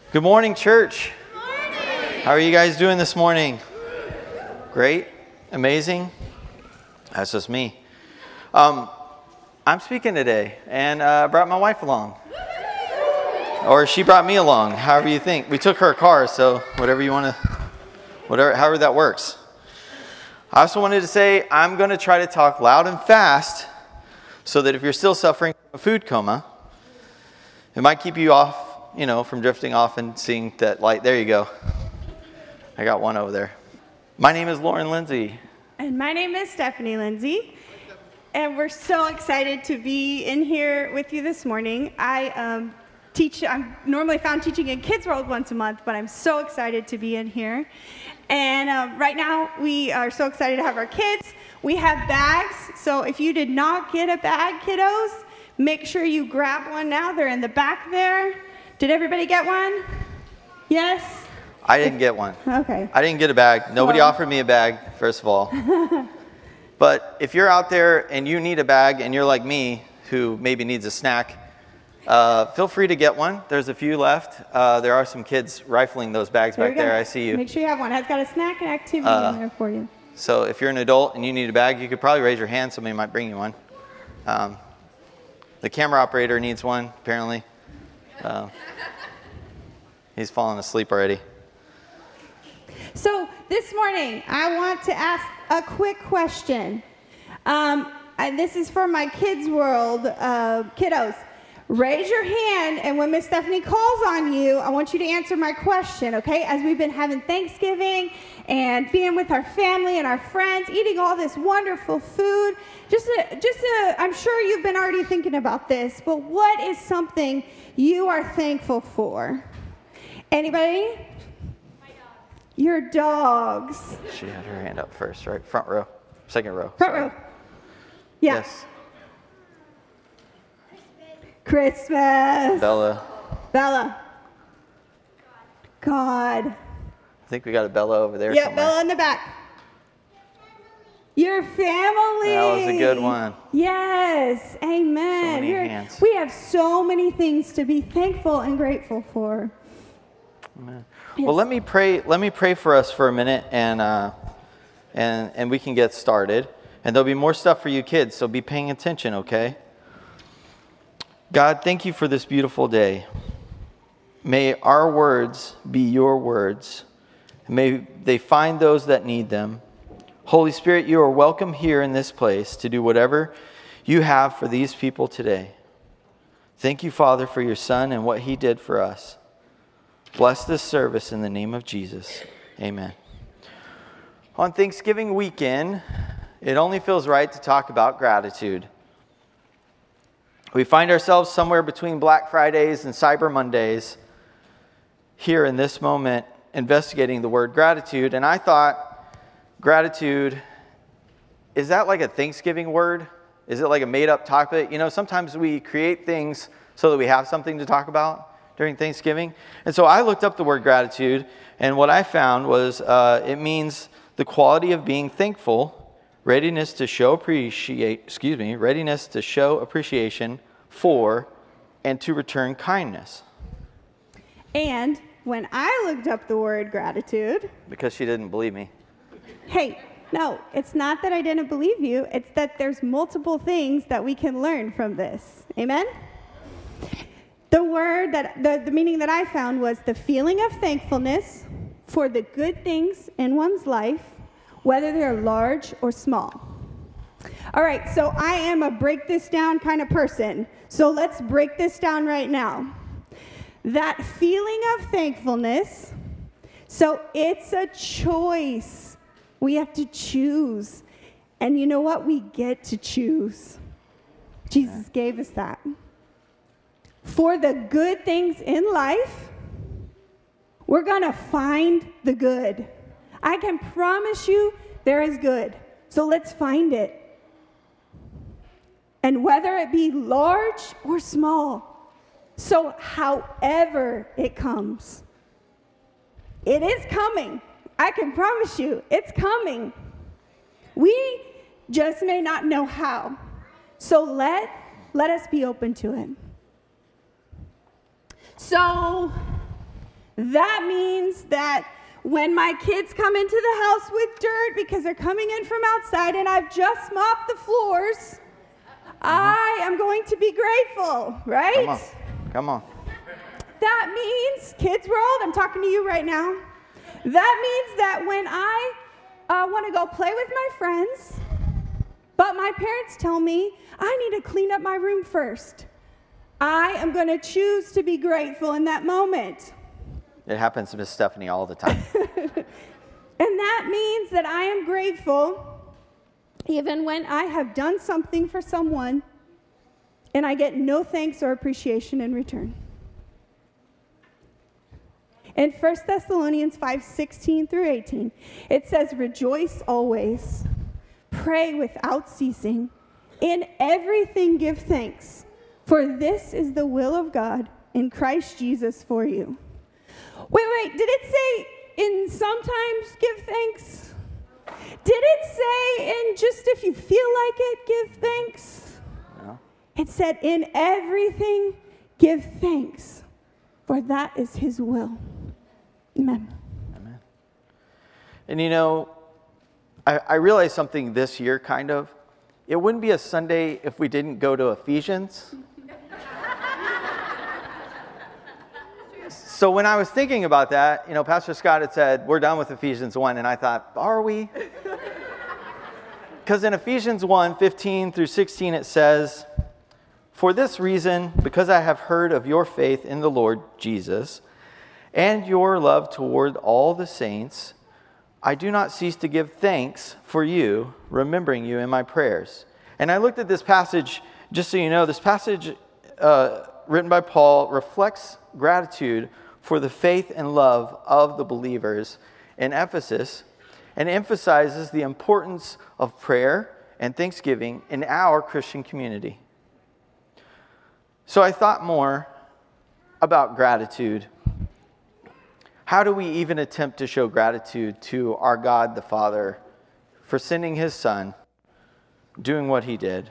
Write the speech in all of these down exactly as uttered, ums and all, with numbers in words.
Good morning, church. Good morning. How are you guys doing this morning? Great? Amazing? That's just me. Um, I'm speaking today, and uh, brought my wife along. Or she brought me along, however you think. We took her car, so whatever you want to, whatever, however that works. I also wanted to say I'm going to try to talk loud and fast so that if you're still suffering from a food coma, it might keep you off, you know, from drifting off and seeing that light. There you go. I got one over there. My name is Lauren Lindsay. And my name is Stephanie Lindsay. And we're so excited to be in here with you this morning. I um, teach, I'm normally found teaching in Kids World once a month, but I'm so excited to be in here. And um, right now, we are so excited to have our kids. We have bags, so if you did not get a bag, kiddos, make sure you grab one now. They're in the back there. Did everybody get one? Yes? I didn't get one. Okay. I didn't get a bag. Nobody well. offered me a bag, first of all. But if you're out there and you need a bag and you're like me, who maybe needs a snack, uh, feel free to get one. There's a few left. Uh, there are some kids rifling those bags there back there. I see you. Make sure you have one. It's got a snack and activity uh, in there for you. So if you're an adult and you need a bag, you could probably raise your hand. Somebody might bring you one. Um, the camera operator needs one, apparently. Uh, he's fallen asleep already. So this morning, I want to ask a quick question. Um, and this is for my Kids World uh, kiddos. Raise your hand, and when Miss Stephanie calls on you, I want you to answer my question, okay? As we've been having Thanksgiving and being with our family and our friends, eating all this wonderful food, just, a, just a, I'm sure you've been already thinking about this, but what is something you are thankful for? Anybody? My dogs. Your dogs. She had her hand up first, right? Front row. Second row. Front Sorry. row. Yeah. Yes. Christmas. Bella. Bella. God. I think we got a Bella over there Yeah, somewhere. Bella in the back. Your family. That was a good one. Yes. Amen. So many You're, hands. we have so many things to be thankful and grateful for. Amen. Well, let me pray. Let me pray for us for a minute, and uh, and and we can get started. And there'll be more stuff for you kids, so be paying attention, okay? God, thank you for this beautiful day. May our words be your words. May they find those that need them. Holy Spirit, you are welcome here in this place to do whatever you have for these people today. Thank you, Father, for your Son and what he did for us. Bless this service in the name of Jesus. Amen. On Thanksgiving weekend, it only feels right to talk about gratitude. We find ourselves somewhere between Black Fridays and Cyber Mondays here in this moment investigating the word gratitude. And I thought, gratitude, is that like a Thanksgiving word? Is it like a made-up topic? You know, sometimes we create things so that we have something to talk about during Thanksgiving. And so I looked up the word gratitude, and what I found was uh, it means the quality of being thankful, readiness to show appreciate, excuse me, readiness to show appreciation for and to return kindness. And when I looked up the word gratitude, because she didn't believe me. Hey, no, it's not that I didn't believe you. It's that there's multiple things that we can learn from this. Amen? The word that the, the meaning that I found was the feeling of thankfulness for the good things in one's life, whether they're large or small. All right, so I am a break this down kind of person. So let's break this down right now. That feeling of thankfulness, so it's a choice. We have to choose. And you know what? We get to choose. Jesus gave us that. For the good things in life, we're going to find the good. I can promise you there is good. So let's find it. And whether it be large or small, so however it comes, it is coming. I can promise you, it's coming. We just may not know how. So let, let us be open to it. So That means that when my kids come into the house with dirt because they're coming in from outside and I've just mopped the floors, mm-hmm. I am going to be grateful, right? Come on. Come on. That means, kids world, I'm talking to you right now. That means that when I uh, want to go play with my friends, but my parents tell me I need to clean up my room first, I am going to choose to be grateful in that moment. It happens to Miss Stephanie all the time. And that means that I am grateful even when I have done something for someone and I get no thanks or appreciation in return. In First Thessalonians five sixteen through eighteen, it says, "Rejoice always, pray without ceasing, in everything give thanks, for this is the will of God in Christ Jesus for you." Wait, wait, did it say in sometimes give thanks? Did it say in just if you feel like it, give thanks? No. It said in everything give thanks, for that is his will. Amen. Amen. And you know, I, I realized something this year, kind of. It wouldn't be a Sunday if we didn't go to Ephesians. So when I was thinking about that, you know, Pastor Scott had said, we're done with Ephesians one, and I thought, are we? Because in Ephesians one, fifteen through sixteen, it says, "For this reason, because I have heard of your faith in the Lord Jesus, and your love toward all the saints, I do not cease to give thanks for you, remembering you in my prayers." And I looked at this passage, just so you know, this passage uh, written by Paul reflects gratitude for the faith and love of the believers in Ephesus and emphasizes the importance of prayer and thanksgiving in our Christian community. So I thought more about gratitude. How do we even attempt to show gratitude to our God the Father for sending his Son, doing what he did?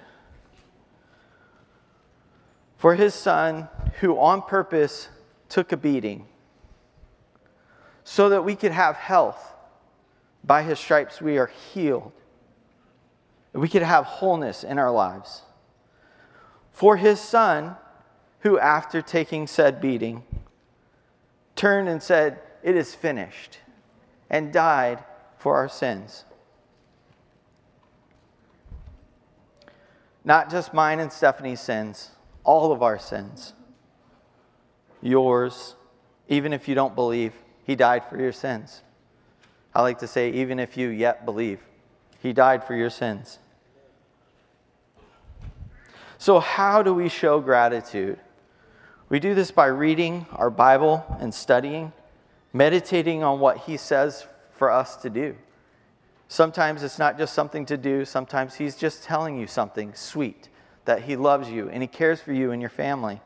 For his Son, who on purpose took a beating so that we could have health. By his stripes we are healed. We could have wholeness in our lives. For his Son, who after taking said beating, turned and said, "It is finished," and died for our sins. Not just mine and Stephanie's sins, all of our sins. Yours, even if you don't believe, he died for your sins. I like to say, even if you yet believe, he died for your sins. So how do we show gratitude? We do this by reading our Bible and studying, meditating on what he says for us to do. Sometimes it's not just something to do. Sometimes he's just telling you something sweet, that he loves you and he cares for you and your family.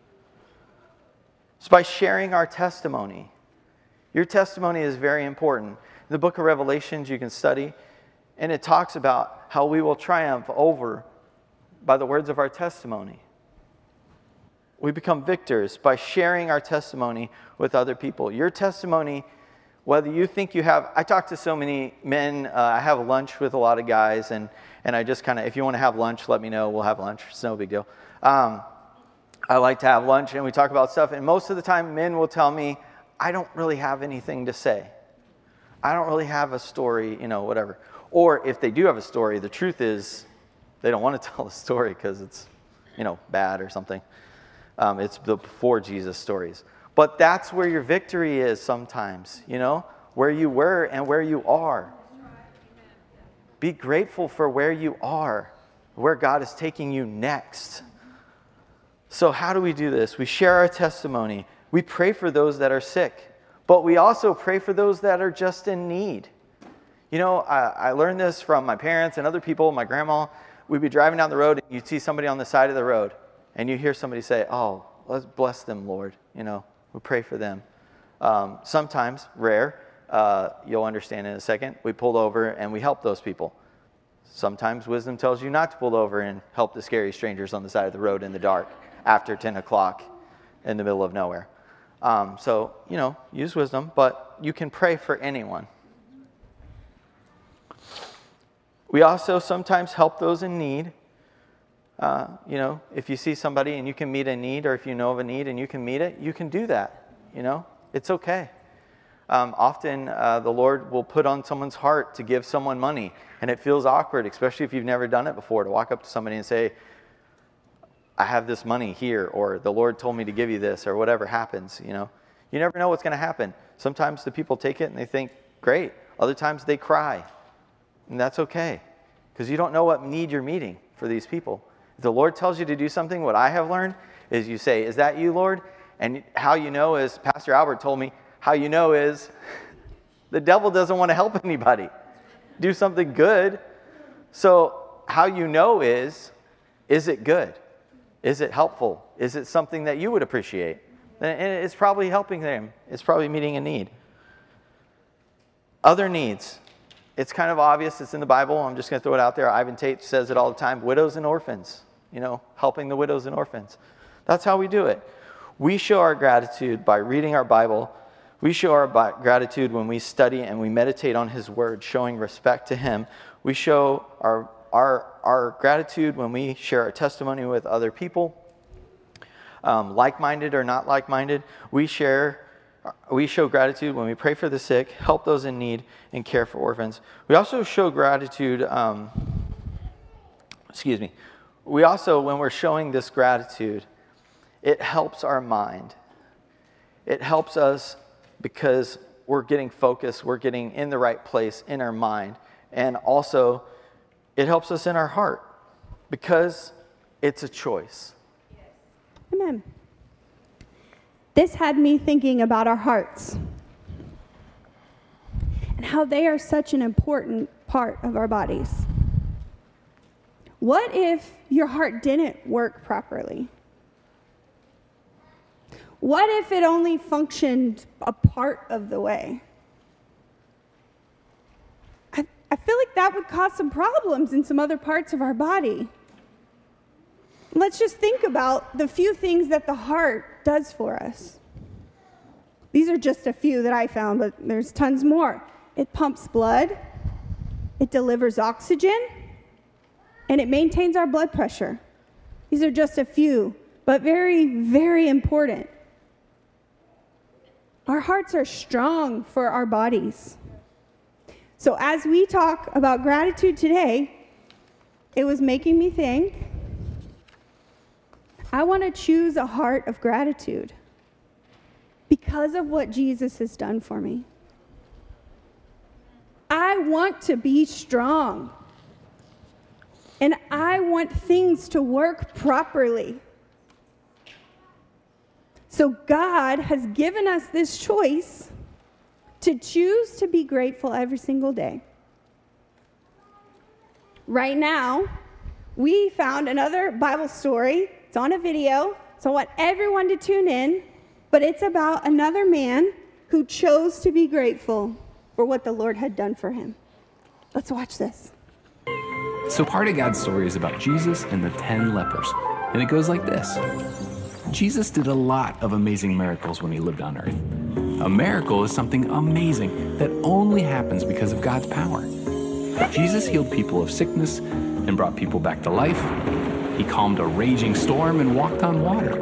It's by sharing our testimony. Your testimony is very important. In the book of Revelations, you can study, and it talks about how we will triumph over by the words of our testimony. We become victors by sharing our testimony with other people. Your testimony, whether you think you have, I talk to so many men, uh, I have lunch with a lot of guys, and, and I just kind of, if you want to have lunch, let me know, we'll have lunch, it's no big deal. Um, I like to have lunch, and we talk about stuff, and most of the time, men will tell me, I don't really have anything to say. I don't really have a story, you know, whatever. Or if they do have a story, the truth is, they don't want to tell a story because it's, you know, bad or something. Um, it's the before Jesus stories. But that's where your victory is sometimes, you know, where you were and where you are. Be grateful for where you are, where God is taking you next. So how do we do this? We share our testimony. We pray for those that are sick, but we also pray for those that are just in need. You know, I, I learned this from my parents and other people, my grandma. We'd be driving down the road and you'd see somebody on the side of the road and you hear somebody say, "Oh, let's bless them, Lord." You know, we pray for them. Um, sometimes, rare, uh, you'll understand in a second, we pull over and we help those people. Sometimes wisdom tells you not to pull over and help the scary strangers on the side of the road in the dark after ten o'clock in the middle of nowhere. Um, so, you know, use wisdom, but you can pray for anyone. We also sometimes help those in need. Uh, you know, if you see somebody and you can meet a need, or if you know of a need and you can meet it, you can do that. You know, it's okay. Um, often uh, the Lord will put on someone's heart to give someone money, and it feels awkward, especially if you've never done it before, to walk up to somebody and say, I have this money here, or the Lord told me to give you this, or whatever happens, you know. You never know what's going to happen. Sometimes the people take it and they think, great. Other times they cry, and that's okay, because you don't know what need you're meeting for these people. If the Lord tells you to do something, what I have learned is you say, is that you, Lord? And how you know is, Pastor Albert told me, how you know is the devil doesn't want to help anybody do something good. So how you know is, is it good? Is it helpful? Is it something that you would appreciate? And it's probably helping them. It's probably meeting a need. Other needs. It's kind of obvious. It's in the Bible. I'm just going to throw it out there. Ivan Tate says it all the time. Widows and orphans. You know, helping the widows and orphans. That's how we do it. We show our gratitude by reading our Bible. We show our gratitude when we study and we meditate on His Word, showing respect to Him. We show our, our, our gratitude when we share our testimony with other people, um, like-minded or not like-minded. We share, we show gratitude when we pray for the sick, help those in need, and care for orphans. We also show gratitude, um, excuse me, we also, when we're showing this gratitude, it helps our mind. It helps us because we're getting focused, we're getting in the right place in our mind. And also, it helps us in our heart because it's a choice. Amen. This had me thinking about our hearts and how they are such an important part of our bodies. What if your heart didn't work properly? What if it only functioned a part of the way? I, I feel like that would cause some problems in some other parts of our body. Let's just think about the few things that the heart does for us. These are just a few that I found, but there's tons more. It pumps blood, it delivers oxygen, and it maintains our blood pressure. These are just a few, but very, very important. Our hearts are strong for our bodies. So as we talk about gratitude today, it was making me think, I want to choose a heart of gratitude because of what Jesus has done for me. I want to be strong. And I want things to work properly. So God has given us this choice to choose to be grateful every single day. Right now, we found another Bible story. It's on a video, so I want everyone to tune in, but it's about another man who chose to be grateful for what the Lord had done for him. Let's watch this. So part of God's story is about Jesus and the ten lepers, and it goes like this. Jesus did a lot of amazing miracles when he lived on earth. A miracle is something amazing that only happens because of God's power. Jesus healed people of sickness and brought people back to life. He calmed a raging storm and walked on water.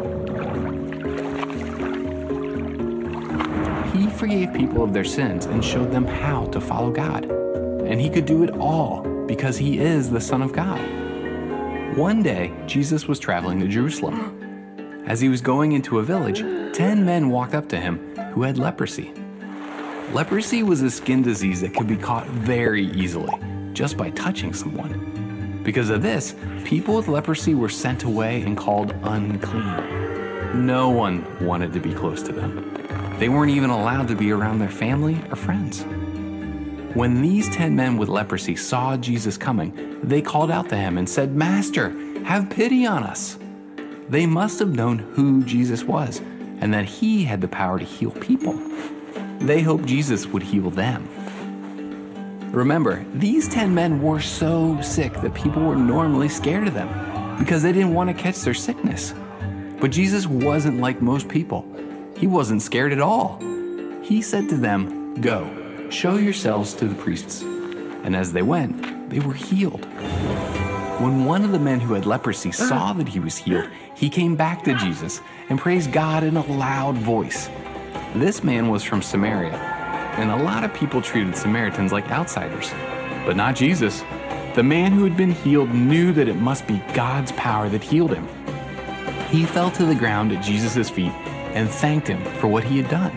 He forgave people of their sins and showed them how to follow God. And he could do it all because he is the Son of God. One day, Jesus was traveling to Jerusalem. As he was going into a village, ten men walked up to him who had leprosy. Leprosy was a skin disease that could be caught very easily, just by touching someone. Because of this, people with leprosy were sent away and called unclean. No one wanted to be close to them. They weren't even allowed to be around their family or friends. When these ten men with leprosy saw Jesus coming, they called out to him and said, "Master, have pity on us." They must have known who Jesus was and that he had the power to heal people. They hoped Jesus would heal them. Remember, these ten men were so sick that people were normally scared of them because they didn't want to catch their sickness. But Jesus wasn't like most people. He wasn't scared at all. He said to them, "Go, show yourselves to the priests." And as they went, they were healed. When one of the men who had leprosy saw that he was healed, he came back to Jesus and praised God in a loud voice. This man was from Samaria, and a lot of people treated Samaritans like outsiders, but not Jesus. The man who had been healed knew that it must be God's power that healed him. He fell to the ground at Jesus' feet and thanked him for what he had done.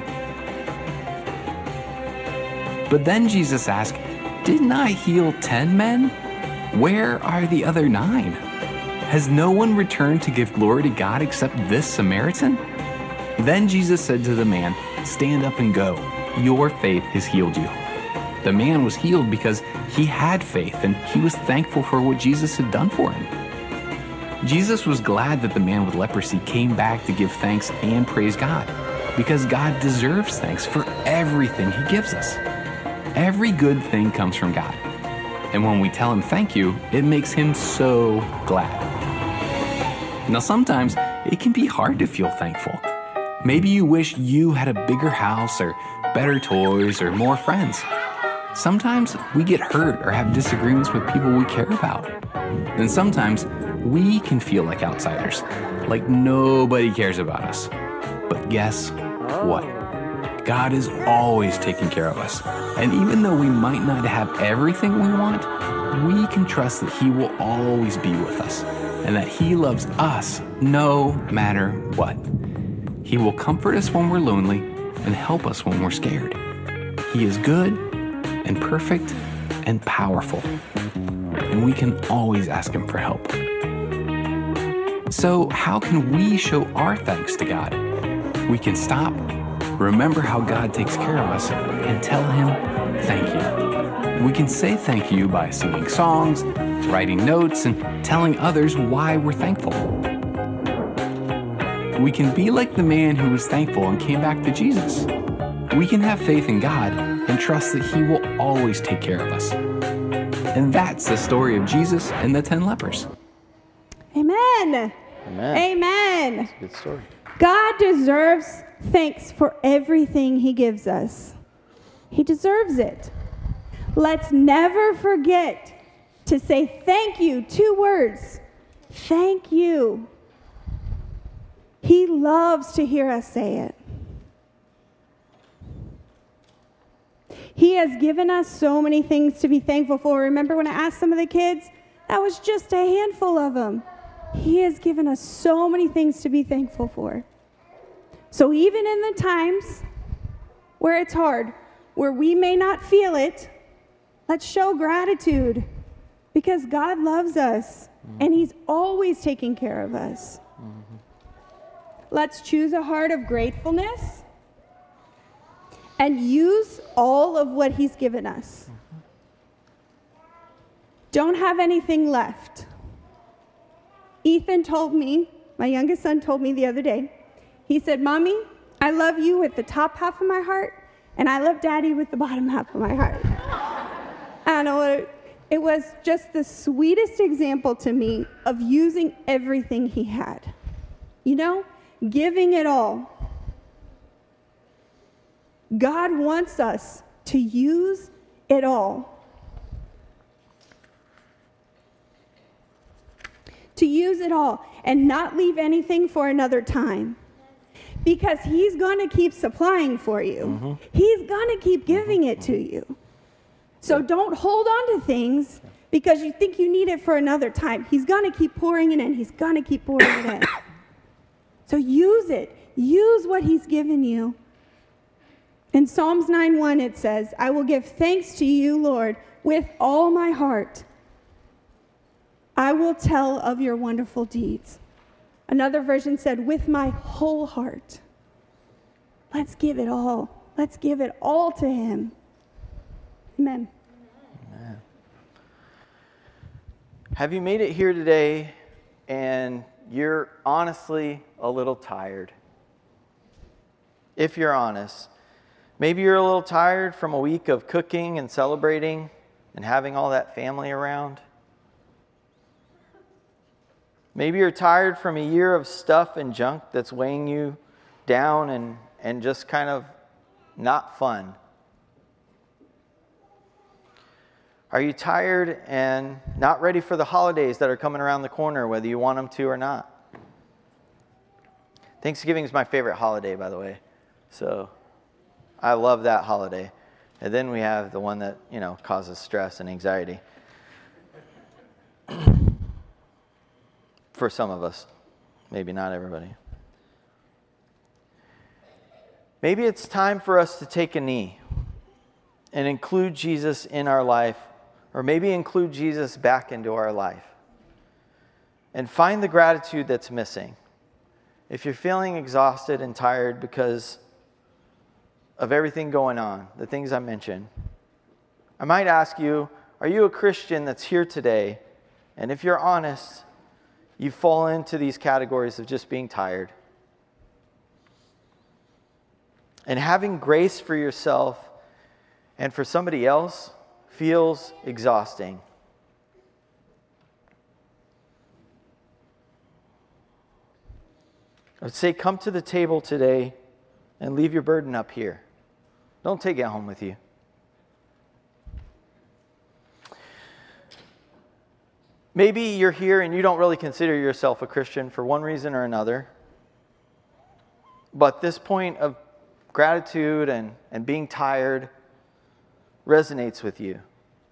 But then Jesus asked, "Didn't I heal ten men? Where are the other nine? Has no one returned to give glory to God except this Samaritan?" Then Jesus said to the man, "Stand up and go. Your faith has healed you." The man was healed because he had faith and he was thankful for what Jesus had done for him. Jesus was glad that the man with leprosy came back to give thanks and praise God, because God deserves thanks for everything he gives us. Every good thing comes from God. And when we tell him thank you, it makes him so glad. Now sometimes it can be hard to feel thankful. Maybe you wish you had a bigger house or better toys or more friends. Sometimes we get hurt or have disagreements with people we care about. And sometimes we can feel like outsiders, like nobody cares about us. But guess what? God is always taking care of us. And even though we might not have everything we want, we can trust that he will always be with us and that he loves us no matter what. He will comfort us when we're lonely and help us when we're scared. He is good and perfect and powerful, and we can always ask him for help. So how can we show our thanks to God? We can stop, remember how God takes care of us, and tell him thank you. We can say thank you by singing songs, writing notes, and telling others why we're thankful. We can be like the man who was thankful and came back to Jesus. We can have faith in God and trust that he will always take care of us. And that's the story of Jesus and the ten lepers. Amen. Amen. Amen. That's a good story. God deserves thanks for everything he gives us. He deserves it. Let's never forget to say thank you. Two words. Thank you. He loves to hear us say it. He has given us so many things to be thankful for. Remember when I asked some of the kids? That was just a handful of them. He has given us so many things to be thankful for. So even in the times where it's hard, where we may not feel it, let's show gratitude, because God loves us and he's always taking care of us. Mm-hmm. Let's choose a heart of gratefulness and use all of what he's given us. Mm-hmm. Don't have anything left. Ethan told me, my youngest son told me the other day, he said, "Mommy, I love you with the top half of my heart, and I love Daddy with the bottom half of my heart." And it was just the sweetest example to me of using everything he had. You know, giving it all. God wants us to use it all. To use it all and not leave anything for another time. Because he's going to keep supplying for you. Mm-hmm. He's going to keep giving it to you. So don't hold on to things because you think you need it for another time. He's going to keep pouring it in. He's going to keep pouring it in. So use it. Use what he's given you. In Psalms nine one it says, "I will give thanks to you, Lord, with all my heart. I will tell of your wonderful deeds." Another version said, "with my whole heart." Let's give it all. Let's give it all to him. Amen. Amen. Have you made it here today and you're honestly a little tired? If you're honest, maybe you're a little tired from a week of cooking and celebrating and having all that family around. Maybe you're tired from a year of stuff and junk that's weighing you down and, and just kind of not fun? Are you tired and not ready for the holidays that are coming around the corner, whether you want them to or not? Thanksgiving is my favorite holiday, by the way. So I love that holiday. And then we have the one that, you know, causes stress and anxiety. For some of us. Maybe not everybody. Maybe it's time for us to take a knee and include Jesus in our life, or maybe include Jesus back into our life and find the gratitude that's missing. If you're feeling exhausted and tired because of everything going on, the things I mentioned, I might ask you, are you a Christian that's here today? And if you're honest, you fall into these categories of just being tired. And having grace for yourself and for somebody else feels exhausting. I would say come to the table today and leave your burden up here. Don't take it home with you. Maybe you're here and you don't really consider yourself a Christian for one reason or another. But this point of gratitude and, and being tired resonates with you.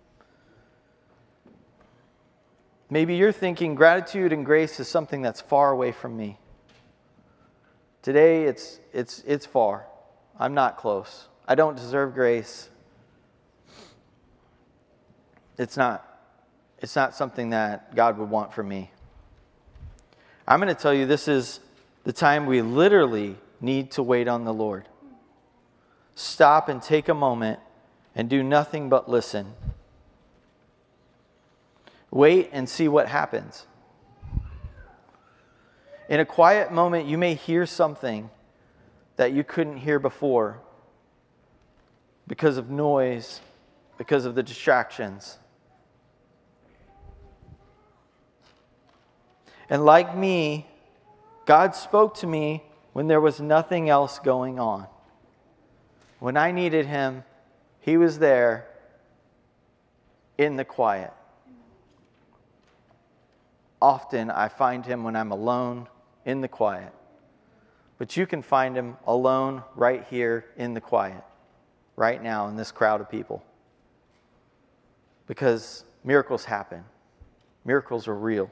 Maybe you're thinking gratitude and grace is something that's far away from me. Today, it's it's it's far. I'm not close. I don't deserve grace. It's not. It's not something that God would want from me. I'm going to tell you this is the time we literally need to wait on the Lord. Stop and take a moment and do nothing but listen. Wait and see what happens. In a quiet moment, you may hear something that you couldn't hear before because of noise, because of the distractions. And like me, God spoke to me when there was nothing else going on. When I needed Him, He was there in the quiet. Often I find Him when I'm alone in the quiet. But you can find Him alone right here in the quiet, right now in this crowd of people. Because miracles happen. Miracles are real.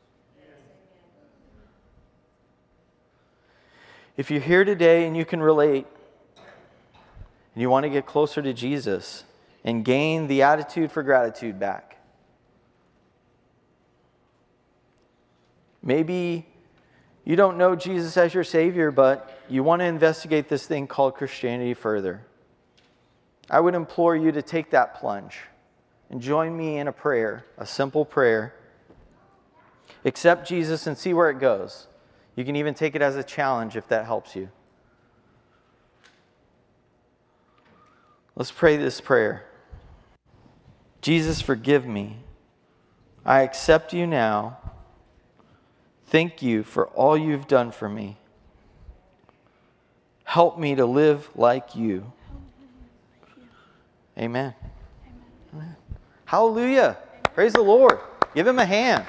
If you're here today and you can relate, and you want to get closer to Jesus and gain the attitude for gratitude back, maybe you don't know Jesus as your Savior, but you want to investigate this thing called Christianity further. I would implore you to take that plunge and join me in a prayer, a simple prayer. Accept Jesus and see where it goes. You can even take it as a challenge if that helps you. Let's pray this prayer. Jesus, forgive me. I accept you now. Thank you for all you've done for me. Help me to live like you. Amen. Amen. Hallelujah. Praise the Lord. Give Him a hand.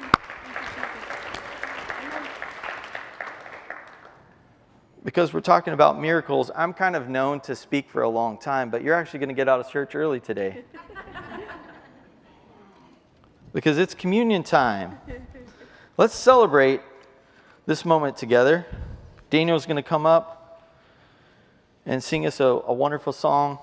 Because we're talking about miracles, I'm kind of known to speak for a long time, but you're actually going to get out of church early today. Because it's communion time. Let's celebrate this moment together. Daniel's going to come up and sing us a, a wonderful song.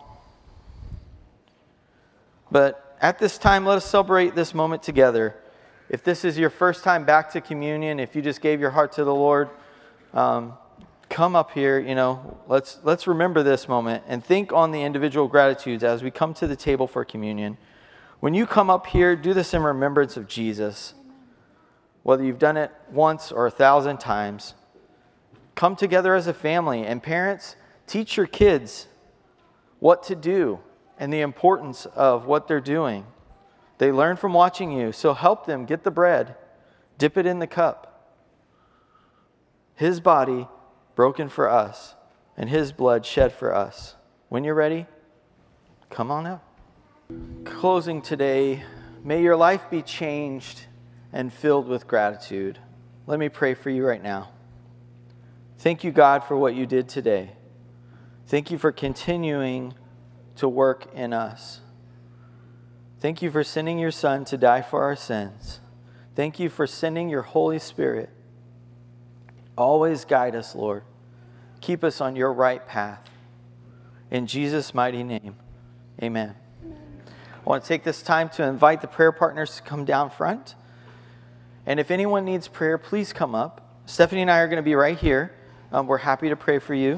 But at this time, let us celebrate this moment together. If this is your first time back to communion, if you just gave your heart to the Lord, um, come up here, you know, let's let's remember this moment and think on the individual gratitudes as we come to the table for communion. When you come up here, do this in remembrance of Jesus. Whether you've done it once or a thousand times, come together as a family. And parents, teach your kids what to do and the importance of what they're doing. They learn from watching you, so help them get the bread, dip it in the cup. His body broken for us. and his blood shed for us. When you're ready, come on up. Closing today, may your life be changed and filled with gratitude. Let me pray for you right now. Thank you, God, for what you did today. Thank you for continuing to work in us. Thank you for sending your Son to die for our sins. Thank you for sending your Holy Spirit. Always guide us, Lord. Keep us on your right path. In Jesus' mighty name, amen. I want to take this time to invite the prayer partners to come down front. And if anyone needs prayer, please come up. Stephanie and I are going to be right here. Um, we're happy to pray for you.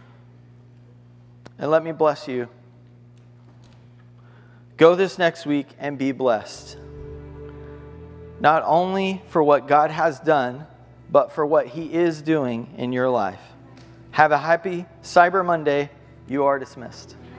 And let me bless you. Go this next week and be blessed. Not only for what God has done, but for what he is doing in your life. Have a happy Cyber Monday. You are dismissed.